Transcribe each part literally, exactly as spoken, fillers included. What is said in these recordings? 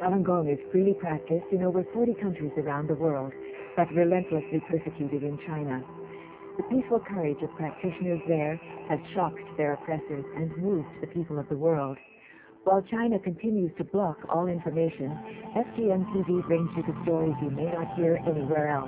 Falun Gong is freely practiced in over forty countries around the world, but relentlessly persecuted in China. The peaceful courage of practitioners there has shocked their oppressors and moved the people of the world. While China continues to block all information, S G M T V brings you the stories you may not hear anywhere else.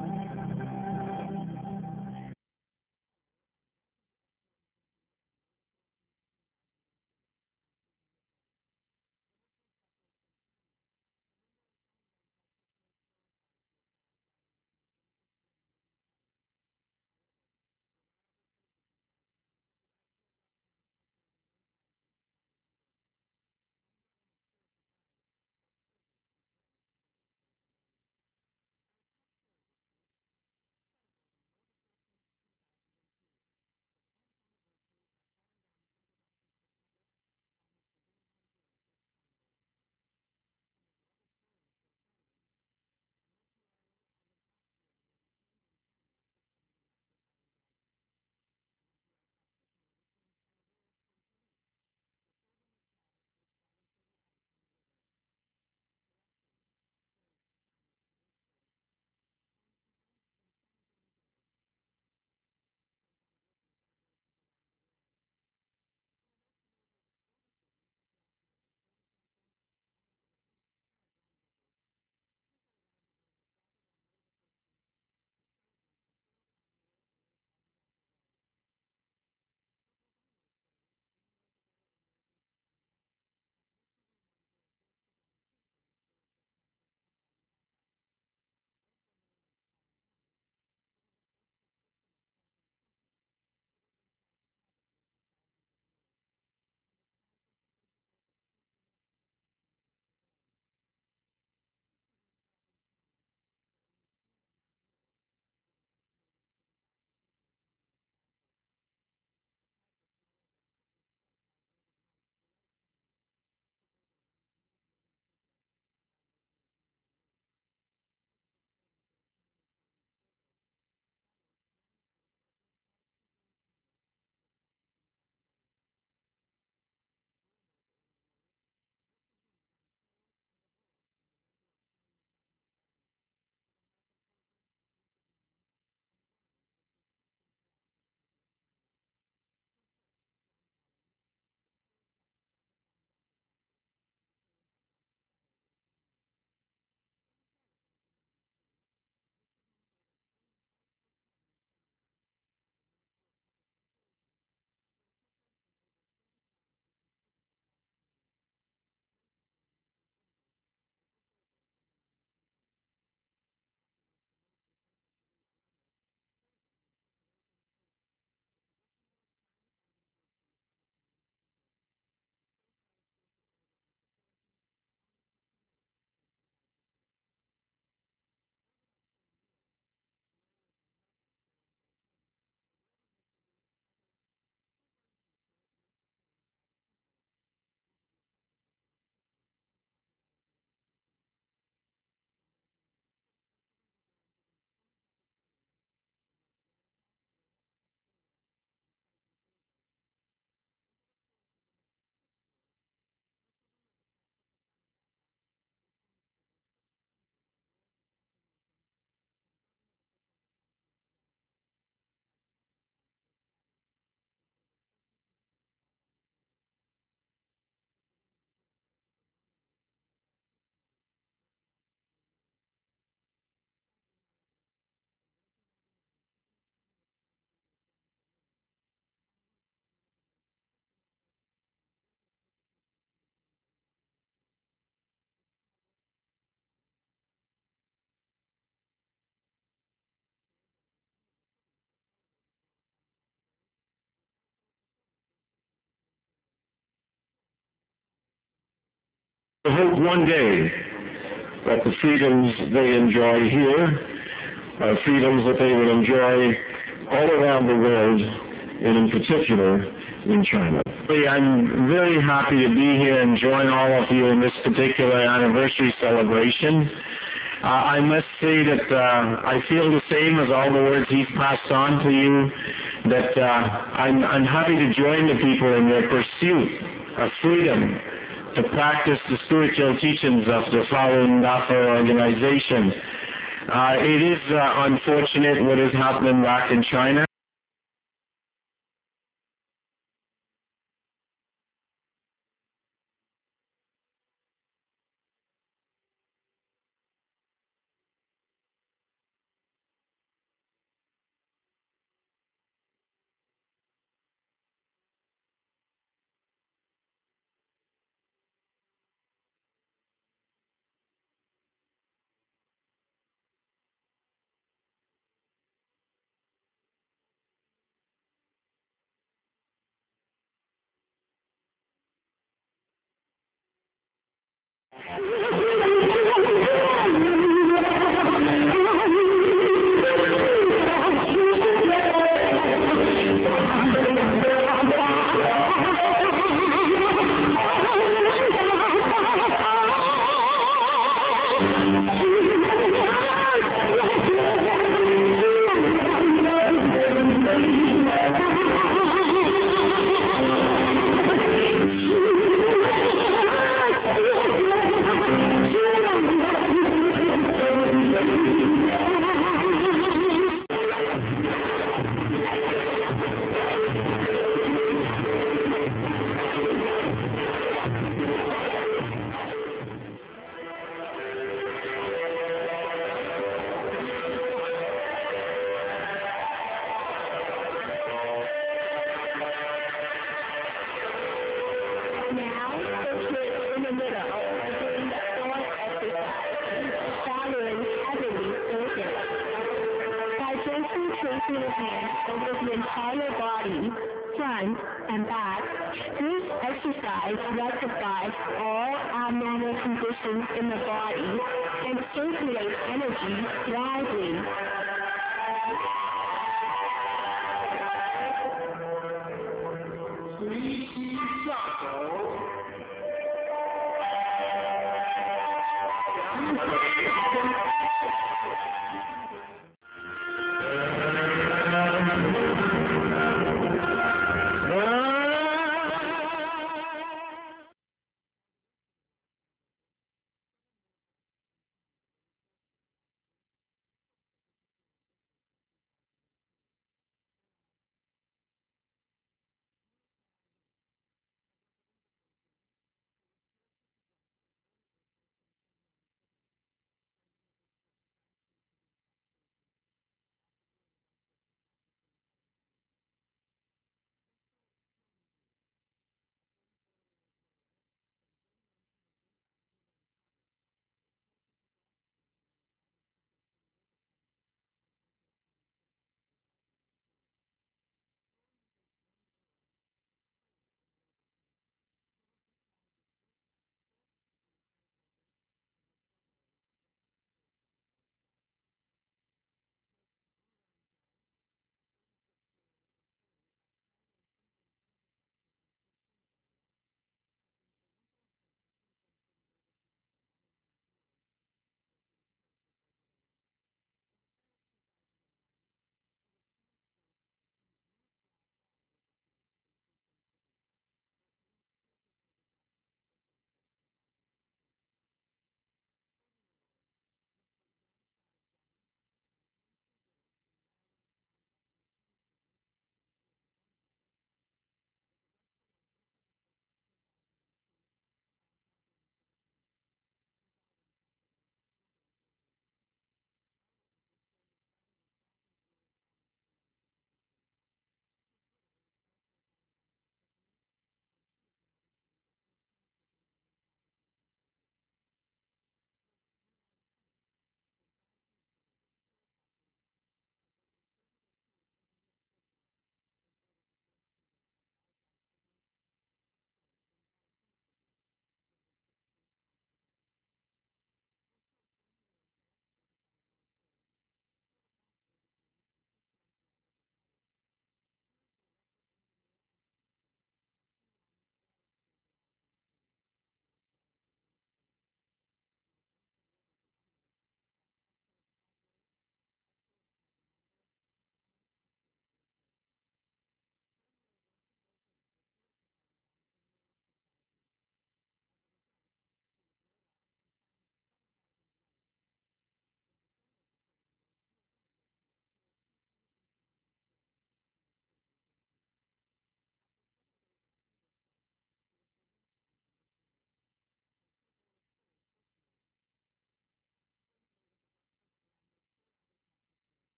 I hope one day that the freedoms they enjoy here are freedoms that they will enjoy all around the world, and in particular in China. I'm very happy to be here and join all of you in this particular anniversary celebration. Uh, I must say that uh, I feel the same as all the words he's passed on to you, that uh, I'm, I'm happy to join the people in their pursuit of freedom, to practice the spiritual teachings of the Falun Dafa organization. Uh, it is uh, unfortunate what is happening back in China. Tracing the hands over the entire body, front and back, this exercise rectifies all abnormal conditions in the body and circulates energy widely.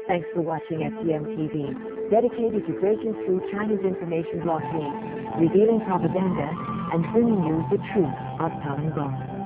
Thanks for watching S T M T V, dedicated to breaking through China's information blockade, revealing propaganda, and bringing you the truth of Falun Gong.